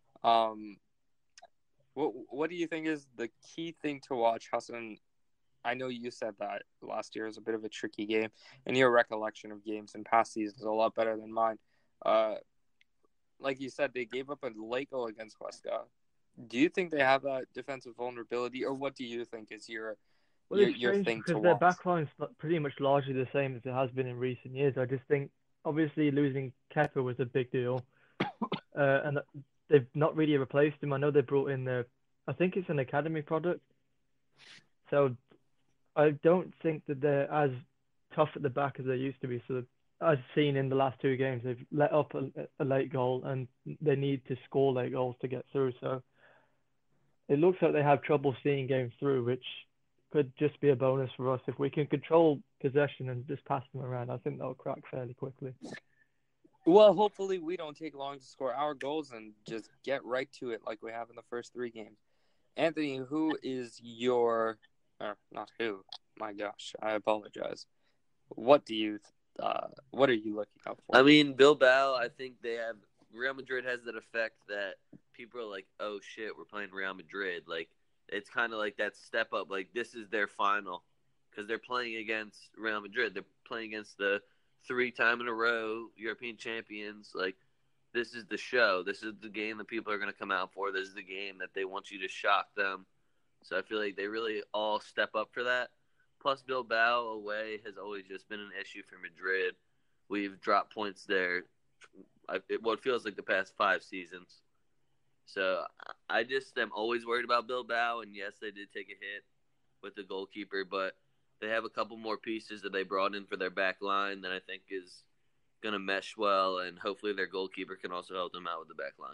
What do you think is the key thing to watch, Hassan? I know you said that last year was a bit of a tricky game, and your recollection of games in past seasons is a lot better than mine. Like you said, they gave up a late goal against Huesca. Do you think they have that defensive vulnerability, or what do you think is your thing to watch? Their backline's pretty much largely the same as it has been in recent years. I just think, obviously, losing Kepa was a big deal, and they've not really replaced him. I know they brought in I think it's an academy product, so I don't think that they're as tough at the back as they used to be. So as seen in the last 2 games, they've let up a late goal, and they need to score late goals to get through. So it looks like they have trouble seeing games through, which could just be a bonus for us. If we can control possession and just pass them around, I think they'll crack fairly quickly. Well, hopefully we don't take long to score our goals and just get right to it like we have in the first 3 games. Anthony, who is your... not who. My gosh, I apologize. What are you looking out for? I mean, Bilbao, I think Real Madrid has that effect that people are like, oh shit, we're playing Real Madrid. Like, it's kind of like that step up. Like, this is their final because they're playing against Real Madrid. They're playing against the 3-time in a row European champions. Like, this is the show. This is the game that people are going to come out for. This is the game that they want you to shock them. So I feel like they really all step up for that. Plus, Bilbao away has always just been an issue for Madrid. We've dropped points there what feels like the past 5 seasons. So I just am always worried about Bilbao. And, yes, they did take a hit with the goalkeeper, but they have a couple more pieces that they brought in for their back line that I think is going to mesh well, and hopefully their goalkeeper can also help them out with the back line.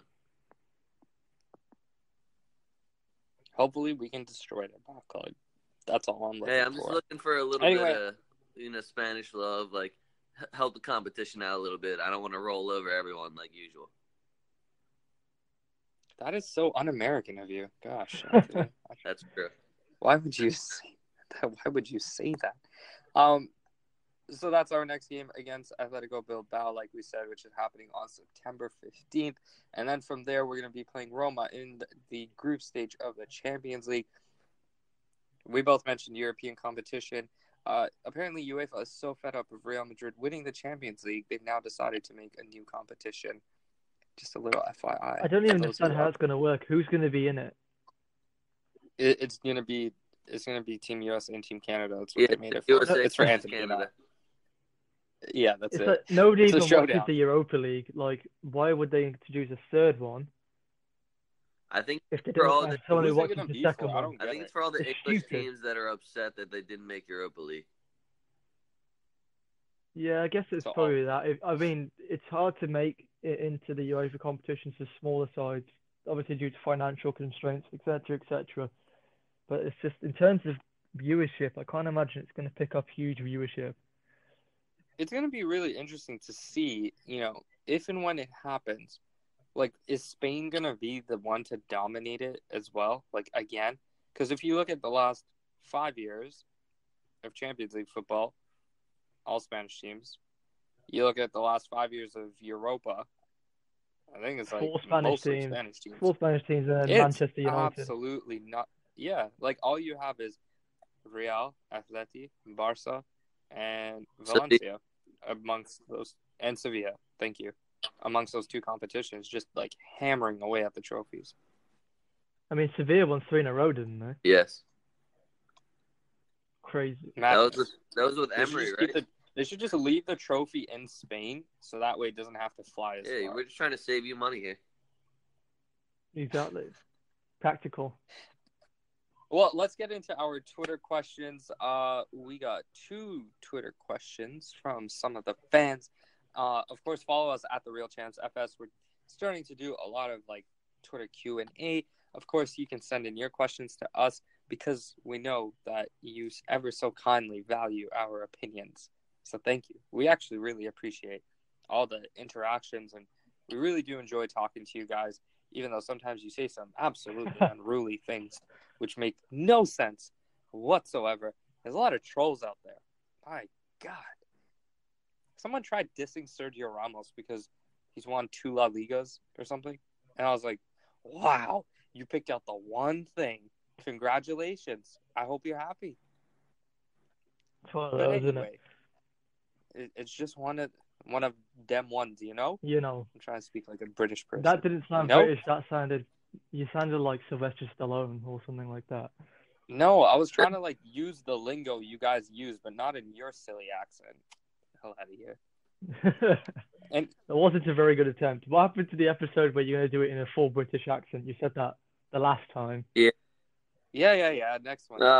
Hopefully we can destroy their back line. That's all I'm looking for. Hey, I'm just looking for a little bit of, Spanish love, like help the competition out a little bit. I don't want to roll over everyone like usual. That is so un-American of you. Gosh, Anthony. That's true. Why would you say that? Why would you say that? So that's our next game against Atletico Bilbao, like we said, which is happening on September 15th. And then from there, we're going to be playing Roma in the group stage of the Champions League. We both mentioned European competition. Apparently, UEFA is so fed up of Real Madrid winning the Champions League, they've now decided to make a new competition. Just a little FYI. I don't even understand how it's going to work. Who's going to be in it? It's going to be Team USA and Team Canada. That's what they made it for. USA it's for Anthony. Canada. Yeah, that's it. Like, nobody even watches the Europa League. Like, why would they introduce a third one? I think if they don't have someone who watches the second one. I think it's for all the English teams that are upset that they didn't make Europa League. Yeah, I guess it's probably that. I mean, it's hard to make it into the UEFA competitions for smaller sides, obviously due to financial constraints, etc., etc. But it's just, in terms of viewership, I can't imagine it's going to pick up huge viewership. It's going to be really interesting to see, if and when it happens. Like, is Spain going to be the one to dominate it as well? Like, again? Because if you look at the last 5 years of Champions League football, all Spanish teams. You look at the last 5 years of Europa, I think it's like mostly Spanish teams. 4 Spanish teams and Manchester United. Absolutely not. Yeah, like all you have is Real, Atleti, Barca, and Valencia amongst those, and Sevilla. Thank you. Amongst those 2 competitions, just like hammering away at the trophies. I mean, Sevilla won 3 in a row, didn't they? Yes. Crazy. That was with Emery, right? They should just leave the trophy in Spain, so that way it doesn't have to fly as far. We're just trying to save you money here. Exactly. Practical. Well, let's get into our Twitter questions. We got 2 Twitter questions from some of the fans. Of course, follow us at the Real Champs FS. We're starting to do a lot of Twitter Q&A. Of course, you can send in your questions to us because we know that you ever so kindly value our opinions. So thank you. We actually really appreciate all the interactions, and we really do enjoy talking to you guys, even though sometimes you say some absolutely unruly things, which make no sense whatsoever. There's a lot of trolls out there. My God. Someone tried dissing Sergio Ramos because he's won 2 La Ligas or something. And I was like, wow, you picked out the one thing. Congratulations. I hope you're happy. But anyway, it's just one of them ones, I'm trying to speak like a British person. That didn't sound British. You sounded like Sylvester Stallone or something like that. No, I was trying to use the lingo you guys use, but not in your silly accent. Hell out of here. And it wasn't a very good attempt. What happened to the episode where you're going to do it in a full British accent? You said that the last time. Yeah. Next one.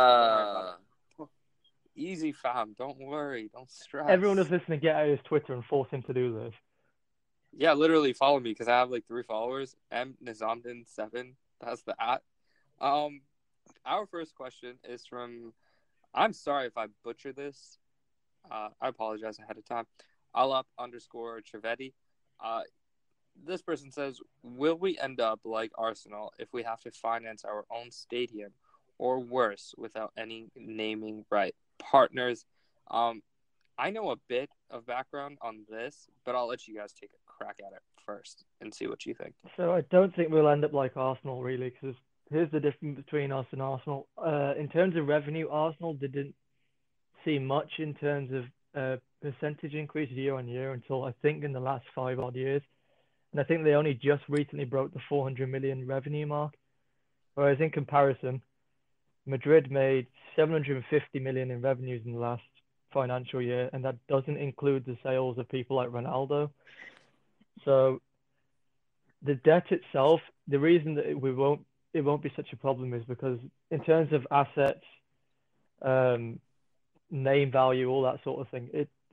Easy, fam. Don't worry. Don't stress. Everyone is listening. Get out his Twitter and force him to do this. Yeah, literally follow me because I have 3 followers. Nizamdin7. That's the @ Our first question is from, I'm sorry if I butcher this. I apologize ahead of time. Alap_Trevetti. This person says, will we end up like Arsenal if we have to finance our own stadium, or worse, without any naming right partners? I know a bit of background on this, but I'll let you guys take a crack at it first and see what you think. So I don't think we'll end up like Arsenal, really, because here's the difference between us and Arsenal. In terms of revenue, Arsenal didn't see much in terms of percentage increase year on year until I think in the last 5 odd years. And I think they only just recently broke the 400 million revenue mark. Whereas in comparison, Madrid made 750 million in revenues in the last financial year, and that doesn't include the sales of people like Ronaldo. So the debt itself, the reason that it won't be such a problem is because in terms of assets, name value, all that sort of thing,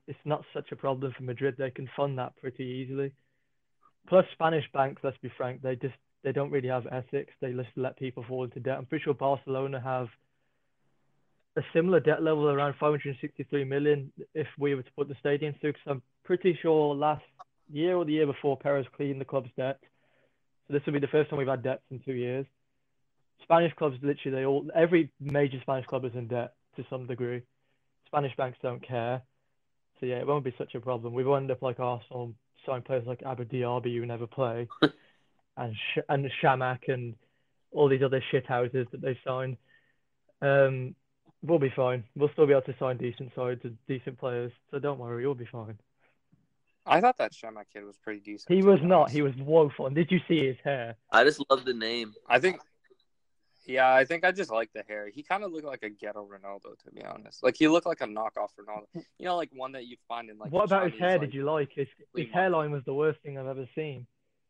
it's not such a problem for Madrid. They can fund that pretty easily. Plus, Spanish banks, let's be frank, they don't really have ethics. They just let people fall into debt. I'm pretty sure Barcelona have a similar debt level, around 563 million, if we were to put the stadium through. Because I'm pretty sure last year or the year before, Perez cleaned the club's debt. So this will be the first time we've had debts in 2 years. Spanish clubs, literally, every major Spanish club is in debt to some degree. Spanish banks don't care. So yeah, it won't be such a problem. We won't end up like Arsenal, sign players like Abba Diaby who never play, and Shamak and all these other shit houses that they signed. We'll be fine. We'll still be able to sign decent sides and decent players. So don't worry, we'll be fine. I thought that Shamak kid was pretty decent. He was not. He was woeful. And did you see his hair? I just love the name. I think I just like the hair. He kind of looked like a ghetto Ronaldo, to be honest. Like, he looked like a knockoff Ronaldo. You know, like one that you'd find in, like, what about Chinese, his hair? like, did you like? His hairline was the worst thing I've ever seen.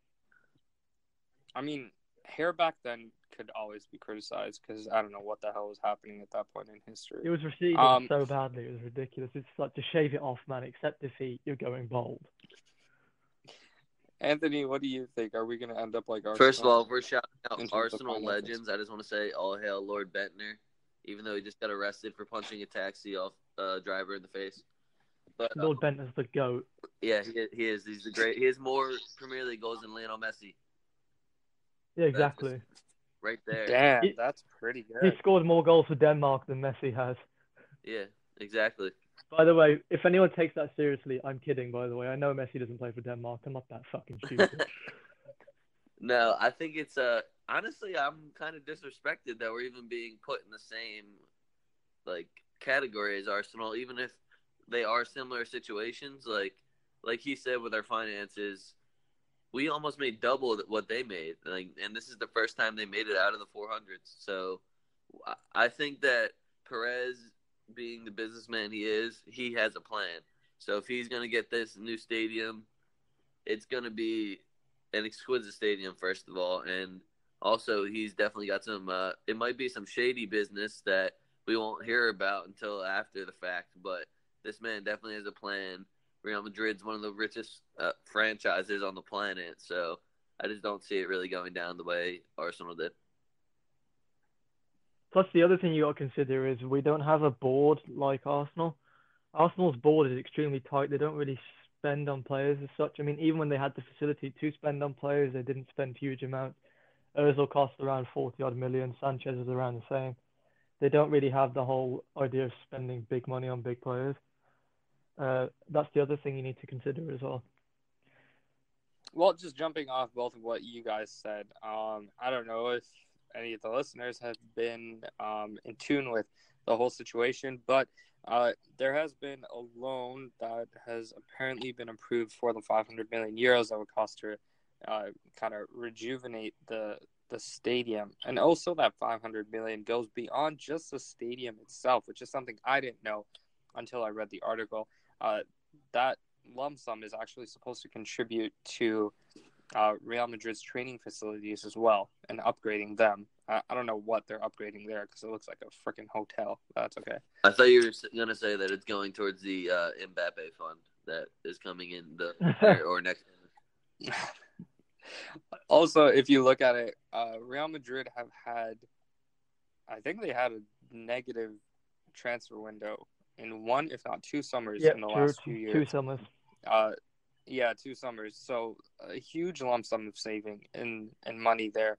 I mean, hair back then could always be criticized because I don't know what the hell was happening at that point in history. It was receding so badly. It was ridiculous. It's like, to shave it off, man. Accept defeat. You're going bald. Anthony, what do you think? Are we going to end up like Arsenal? First of all, if we're shouting out Arsenal legends, I just want to say all hail Lord Bentner, even though he just got arrested for punching a taxi off driver in the face. But Lord Bentner's the GOAT. Yeah, he is. He's the great. He has more Premier League goals than Lionel Messi. Yeah, exactly. Right there. Damn, that's pretty good. He scored more goals for Denmark than Messi has. Yeah, exactly. By the way, if anyone takes that seriously, I'm kidding, by the way. I know Messi doesn't play for Denmark. I'm not that fucking stupid. No, I think it's honestly, I'm kind of disrespected that we're even being put in the same like category as Arsenal, even if they are similar situations. Like he said, with our finances, we almost made double what they made. And this is the first time they made it out of the 400s. So I think that Perez, being the businessman he has a plan. So if he's going to get this new stadium, it's going to be an exquisite stadium, first of all. And also, he's definitely got some, it might be some shady business that we won't hear about until after the fact. But this man definitely has a plan. Real Madrid's one of the richest franchises on the planet. So I just don't see it really going down the way Arsenal did. Plus, the other thing you got to consider is we don't have a board like Arsenal. Arsenal's board is extremely tight. They don't really spend on players as such. I mean, even when they had the facility to spend on players, they didn't spend huge amounts. Ozil cost around 40-odd million. Sanchez is around the same. They don't really have the whole idea of spending big money on big players. That's the other thing you need to consider as well. Well, just jumping off both of what you guys said, I don't know if any of the listeners have been in tune with the whole situation, but there has been a loan that has apparently been approved for the 500 million euros that would cost to kind of rejuvenate the stadium. And also that 500 million goes beyond just the stadium itself, which is something I didn't know until I read the article. That lump sum is actually supposed to contribute to Real Madrid's training facilities as well and upgrading them. I don't know what they're upgrading there because it looks like a freaking hotel. That's okay. I thought you were going to say that it's going towards the Mbappe fund that is coming in or next. Also, if you look at it, Real Madrid have had, I think they had a negative transfer window in one, if not two summers in the last few years. 2 summers. 2 summers. So a huge lump sum of saving in money there.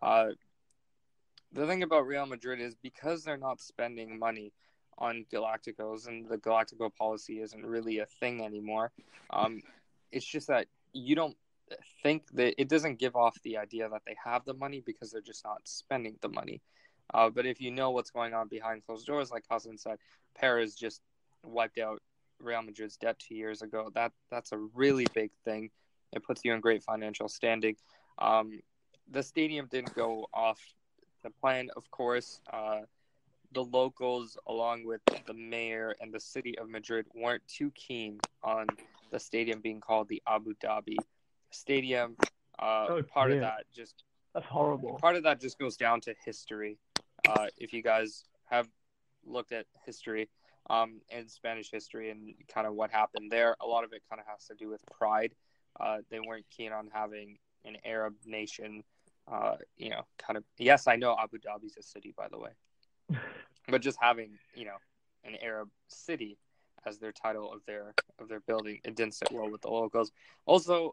The thing about Real Madrid is because they're not spending money on Galacticos and the Galactico policy isn't really a thing anymore. It's just that you don't think that it doesn't give off the idea that they have the money because they're just not spending the money. But if you know what's going on behind closed doors, like Hassan said, Perez just wiped out Real Madrid's debt 2 years ago. That's a really big thing. It puts you in great financial standing. The stadium didn't go off the plan, of course. The locals, along with the mayor and the city of Madrid, weren't too keen on the stadium being called the Abu Dhabi Stadium. Part of that just that's horrible. Part of that just goes down to history. If you guys have looked at history, in Spanish history and kind of what happened there. A lot of it kind of has to do with pride. They weren't keen on having an Arab nation, kind of. Yes, I know Abu Dhabi's a city, by the way, but just having, an Arab city as their title of their building, it didn't sit well with the locals. Also,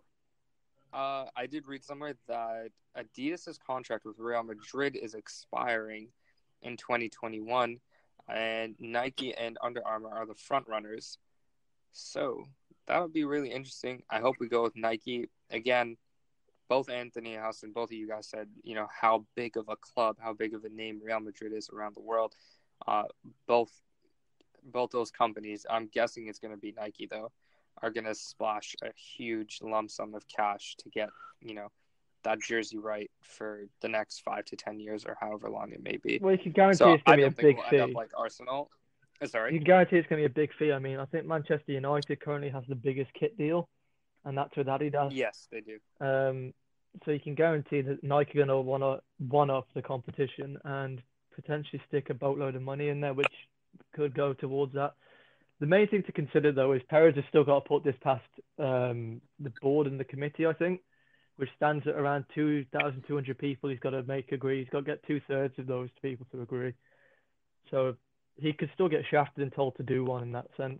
I did read somewhere that Adidas' contract with Real Madrid is expiring in 2021, and Nike and Under Armour are the front runners. So that would be really interesting. I hope we go with Nike. Again, both Anthony House and both of you guys said, how big of a club, how big of a name Real Madrid is around the world. Both those companies, I'm guessing it's going to be Nike, though, are going to splash a huge lump sum of cash to get, that jersey right for the next 5 to 10 years or however long it may be. Well, you can guarantee it's going to be a big fee. End up like Arsenal. Sorry? You can guarantee it's going to be a big fee. I mean, I think Manchester United currently has the biggest kit deal, and that's with Adidas. Yes, they do. So you can guarantee that Nike are going to one-up the competition and potentially stick a boatload of money in there, which could go towards that. The main thing to consider, though, is Perez has still got to put this past the board and the committee, I think, which stands at around 2,200 people. He's got to agree. He's got to get 2/3 of those people to agree. So he could still get shafted and told to do one in that sense.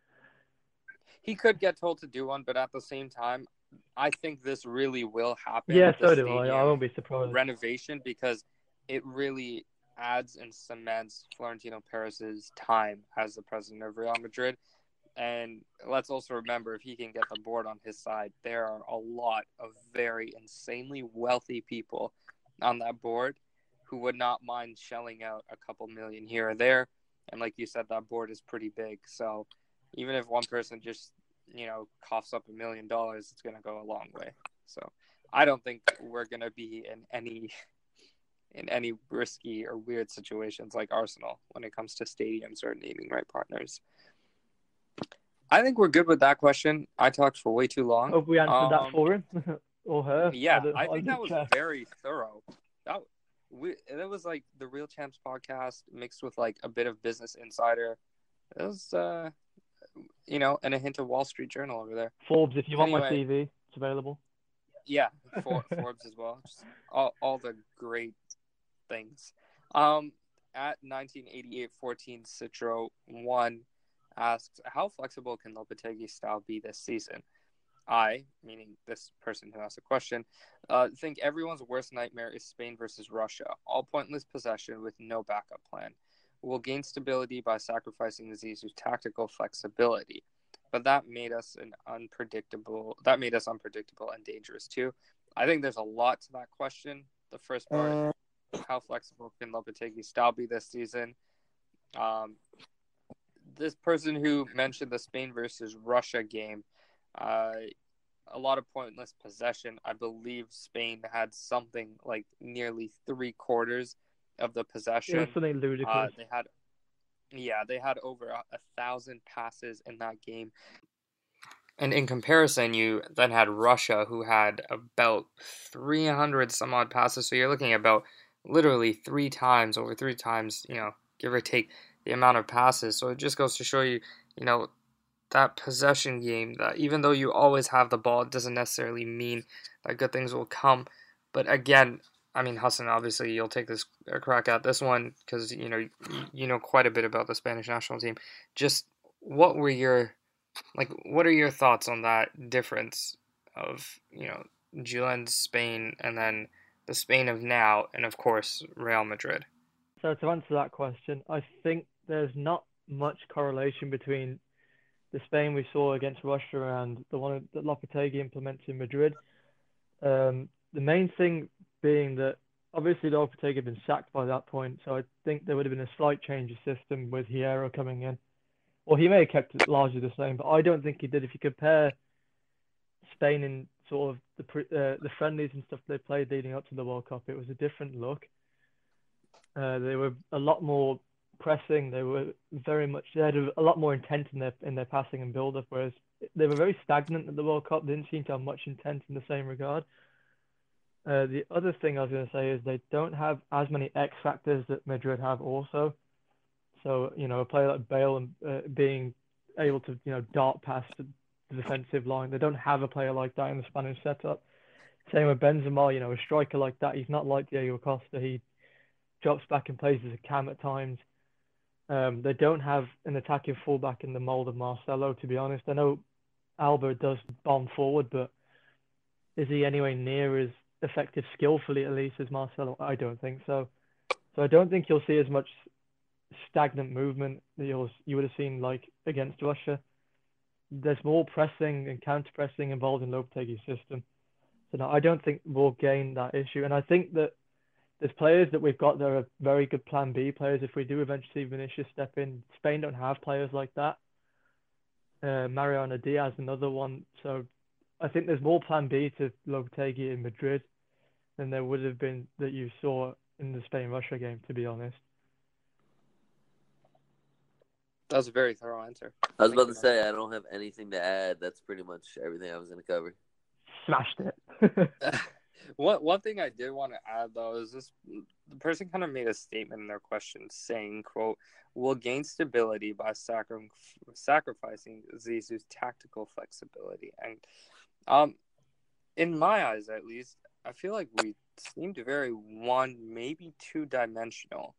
He could get told to do one, but at the same time, I think this really will happen. Yeah, so do I. I won't be surprised. Renovation, because it really adds and cements Florentino Perez's time as the president of Real Madrid. And let's also remember, if he can get the board on his side, there are a lot of very insanely wealthy people on that board who would not mind shelling out a couple million here or there. And like you said, that board is pretty big. So even if one person just, coughs up $1 million, it's going to go a long way. So I don't think we're going to be in any risky or weird situations like Arsenal when it comes to stadiums or naming right partners. I think we're good with that question. I talked for way too long. Hope we answered that for him or her. Yeah, I think that was very thorough. That was like the Real Champs podcast mixed with like a bit of Business Insider. It was, and a hint of Wall Street Journal over there. Forbes, if you want my CV, it's available. Yeah, Forbes as well. Just all the great things. At 1988-14, Citro 1 asks, how flexible can Lopetegui's style be this season? I, meaning this person who asked the question, think everyone's worst nightmare is Spain versus Russia. All pointless possession with no backup plan. We'll gain stability by sacrificing Zizou's tactical flexibility. But that made us unpredictable and dangerous too. I think there's a lot to that question. The first part, how flexible can Lopetegui's style be this season? This person who mentioned the Spain versus Russia game, a lot of pointless possession. I believe Spain had something like nearly 3/4 of the possession. It was something ludicrous. They had over 1,000 passes in that game. And in comparison, you then had Russia, who had about 300 some odd passes. So you're looking at about literally over three times, give or take the amount of passes. So it just goes to show you, that possession game, that even though you always have the ball, it doesn't necessarily mean that good things will come. But again, I mean, Hassan, obviously you'll take a crack at this one because, you know quite a bit about the Spanish national team. Just what are your thoughts on that difference of, Julen's Spain and then the Spain of now and, of course, Real Madrid? So to answer that question, I think there's not much correlation between the Spain we saw against Russia and the one that Lopetegui implements in Madrid. The main thing being that obviously Lopetegui had been sacked by that point, so I think there would have been a slight change of system with Hierro coming in. Well, he may have kept it largely the same, but I don't think he did. If you compare Spain in sort of the friendlies and stuff they played leading up to the World Cup, it was a different look. They were a lot more pressing. They had a lot more intent in their passing and build-up, whereas they were very stagnant at the World Cup. They didn't seem to have much intent in the same regard. The other thing I was going to say is they don't have as many X factors that Madrid have also. So, a player like Bale and being able to, dart past the defensive line. They don't have a player like that in the Spanish setup. Same with Benzema, a striker like that. He's not like Diego Costa. He drops back and plays as a cam at times. They don't have an attacking fullback in the mold of Marcelo, to be honest. I know Alba does bomb forward, but is he anywhere near as effective skillfully, at least, as Marcelo? I don't think so. So I don't think you'll see as much stagnant movement that you would have seen like against Russia. There's more pressing and counter-pressing involved in Lopetegui's system. So no, I don't think we'll gain that issue. And I think that there's players that we've got that are very good plan B players. If we do eventually see Vinicius step in, Spain don't have players like that. Mariano Diaz, another one. So I think there's more plan B to Lopetegui in Madrid than there would have been that you saw in the Spain-Russia game, to be honest. That was a very thorough answer. I was about to say, I don't have anything to add. That's pretty much everything I was going to cover. Smashed it. One thing I did want to add, though, is the person kind of made a statement in their question saying, quote, "We'll gain stability by sacrificing Zizou's tactical flexibility." And in my eyes, at least, I feel like we seemed very maybe two-dimensional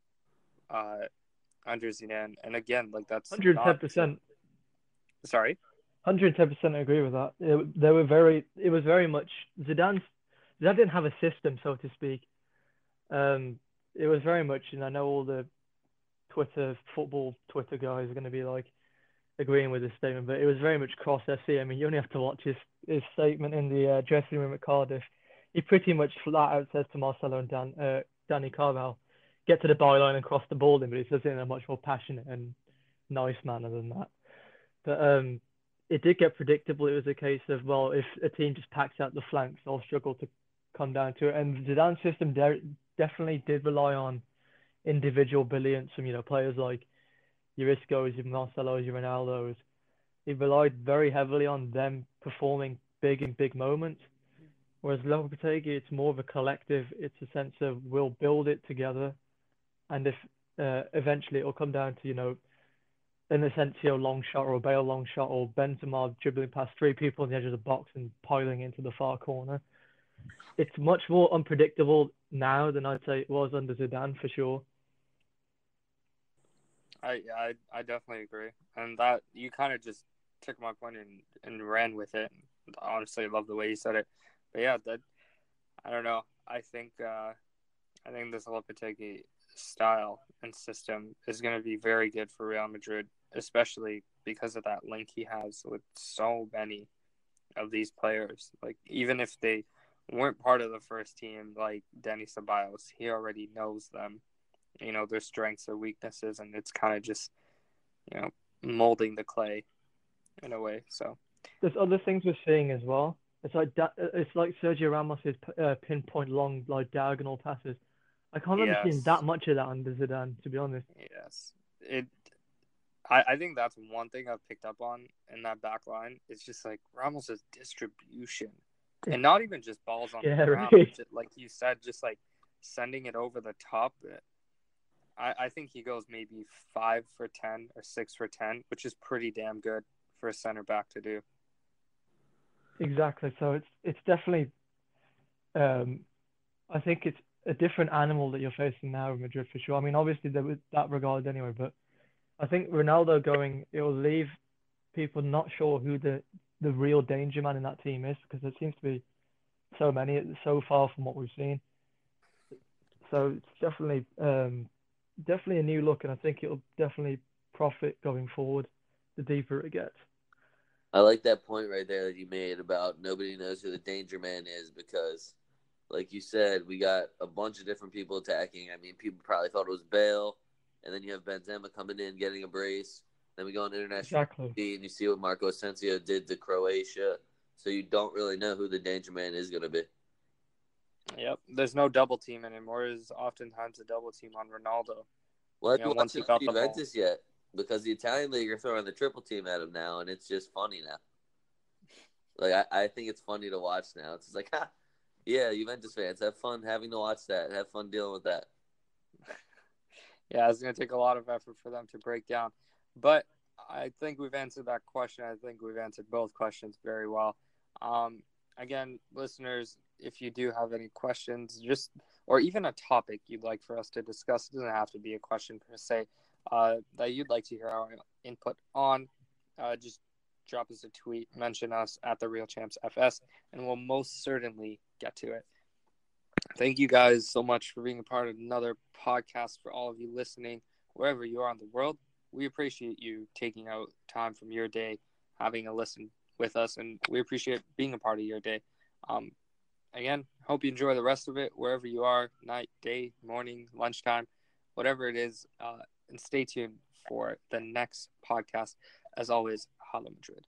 under Zidane. And again, like that's 110%. Sorry? 110% agree with that. It was very much Zidane didn't have a system, so to speak. It was very much, and I know all the football Twitter guys are going to be like agreeing with this statement, but it was very much cross SC. I mean, you only have to watch his statement in the dressing room at Cardiff. He pretty much flat out says to Marcelo and Dani Carvajal, get to the byline and cross the ball in, but he says it in a much more passionate and nice manner than that. But it did get predictable. It was a case of, well, if a team just packs out the flanks, they'll struggle to come down to it. And Zidane's system definitely did rely on individual brilliance from, players like your Iscos, your Marcelos, your Ronaldos. He relied very heavily on them performing big in big moments. Whereas Lopetegui, it's more of a collective. It's a sense of we'll build it together. And if eventually it'll come down to, an Asensio long shot or a Bale long shot or Benzema dribbling past three people on the edge of the box and piling into the far corner. It's much more unpredictable now than I'd say it was under Zidane, for sure. I definitely agree. And that you kind of just took my point and ran with it. Honestly, I love the way you said it. But yeah, I don't know. I think this Lopetegui style and system is going to be very good for Real Madrid, especially because of that link he has with so many of these players. Like, even if they weren't part of the first team, like Dani Ceballos, he already knows them, their strengths, their weaknesses, and it's kind of just, molding the clay in a way. So there's other things we're seeing as well. It's like Sergio Ramos's pinpoint long, like diagonal passes. I can't remember seeing that much of that under Zidane, to be honest. Yes. I think that's one thing I've picked up on in that back line. It's just like Ramos's distribution. And not even just balls on the ground. Right. Like you said, just like sending it over the top. I think he goes maybe 5 for 10 or 6 for 10, which is pretty damn good for a center back to do. Exactly. So it's definitely, I think it's a different animal that you're facing now in Madrid for sure. I mean, obviously there was that regard anyway, but I think Ronaldo going, it will leave people not sure who the real danger man in that team is, because there seems to be so many so far from what we've seen. So it's definitely a new look, and I think it'll definitely profit going forward the deeper it gets. I like that point right there that you made about nobody knows who the danger man is, because like you said, we got a bunch of different people attacking. I mean, people probably thought it was Bale, and then you have Benzema coming in, getting a brace. Then we go on international TV, and you see what Marco Asensio did to Croatia. So you don't really know who the danger man is going to be. Yep. There's no double team anymore. There's oftentimes a double team on Ronaldo. Well, I haven't watched Juventus yet, because the Italian league are throwing the triple team at him now, and it's just funny now. Like, I think it's funny to watch now. It's just like, yeah, Juventus fans, have fun having to watch that. Have fun dealing with that. Yeah, it's going to take a lot of effort for them to break down. But I think we've answered that question. I think we've answered both questions very well. Again, listeners, if you do have any questions, or even a topic you'd like for us to discuss, it doesn't have to be a question per se, that you'd like to hear our input on, just drop us a tweet, mention us at the Real Champs FS, and we'll most certainly get to it. Thank you guys so much for being a part of another podcast. For all of you listening, wherever you are in the world, we appreciate you taking out time from your day, having a listen with us, and we appreciate being a part of your day. Again, hope you enjoy the rest of it, wherever you are, night, day, morning, lunchtime, whatever it is, and stay tuned for the next podcast. As always, Hala Madrid.